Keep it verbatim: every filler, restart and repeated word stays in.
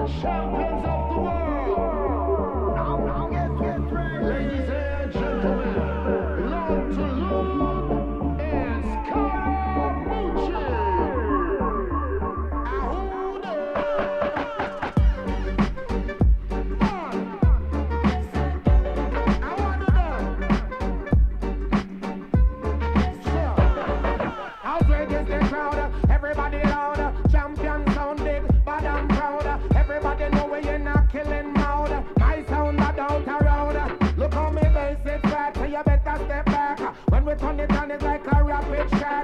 Champions of the world. Now, now, get, get ready. Ladies and gentlemen, long to lose is Scaramucci. Ahuda. I want to know. Outrage is the crowd. Everybody loud. Champion sound big, but I'm proud. Everybody know we are not killing loud. My sound not out around. Look how me bass it fat, so you better step back. When we turn it on, it's like a rapid shot.